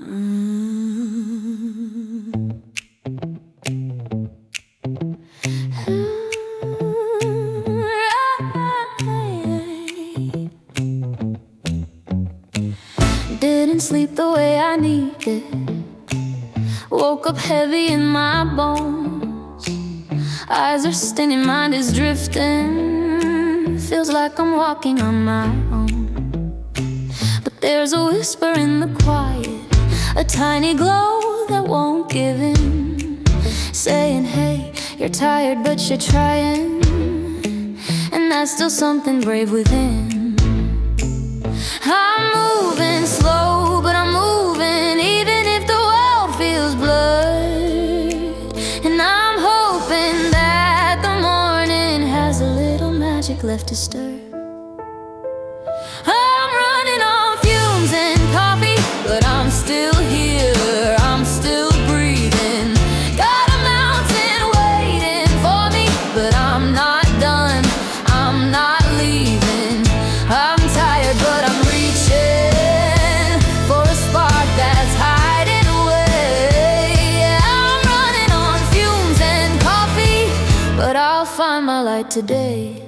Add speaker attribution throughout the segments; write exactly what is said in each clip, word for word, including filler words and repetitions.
Speaker 1: Didn't sleep the way I needed. Woke up heavy in my bones. Eyes are stinging, mind is drifting. Feels like I'm walking on my own. But there's a whisper in the quiet, a tiny glow that won't give in, saying, hey, you're tired but you're trying. And that's still something brave within. I'm moving slow, but I'm moving, even if the world feels blurred. And I'm hoping that the morning has a little magic left to stir. I'm running on fumes and coffee, but I'm still here, I'm still breathing. Got a mountain waiting for me, but I'm not done, I'm not leaving. I'm tired, but I'm reaching for a spark that's hiding away. I'm running on fumes and coffee, but I'll find my light today.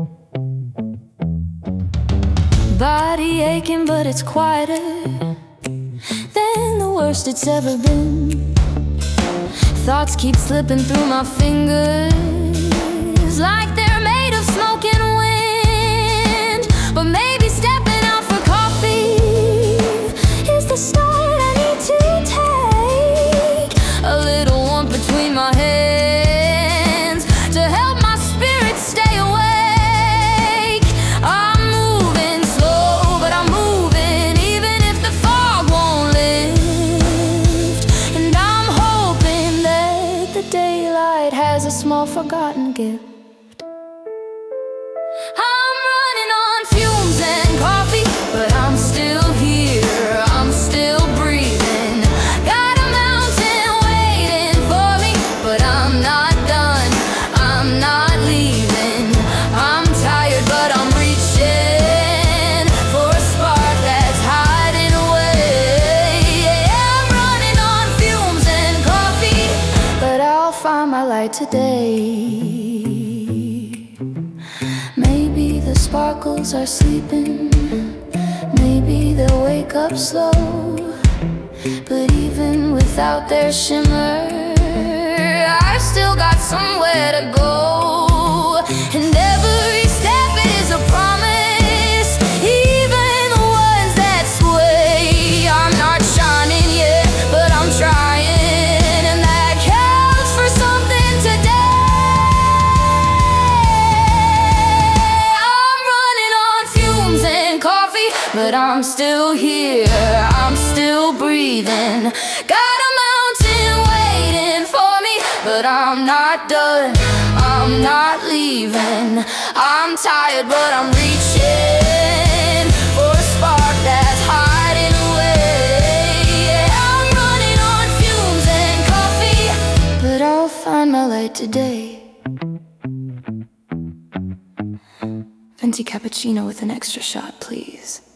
Speaker 1: Body aching, but it's quieter than the worst it's ever been. Thoughts keep slipping through my fingers like they're made of smoke and wind. But maybe stepping out for coffee is the start I need to take. A little warmth between my hands to help my spirit stay awake. I'm moving slow, but I'm moving, even if the fog won't lift. And I'm hoping that the daylight has a small forgotten gift. I'm running on fumes and coffee, but I'm still here, I'm still breathing. Got a mountain waiting for me, but I'm not done, I'm not leaving. I'm tired, but I'm reaching for a spark that's hiding away. Yeah, I'm running on fumes and coffee, but I'll find my light today. Maybe the sparkles are sleeping, maybe they'll wake up slow. But even without their shimmer, I've still got somewhere to go. And every step is a promise, even the ones that sway. I'm not shining yet, but I'm trying, and that counts for something today. I'm running on fumes and coffee, but I'm still here, I'm still breathing. Got a mountain waiting for me, but I'm not done, I'm not leaving. I'm tired, but I'm reaching for a spark that's hiding away. Yeah, I'm running on fumes and coffee, but I'll find my light today. Venti cappuccino with an extra shot, please.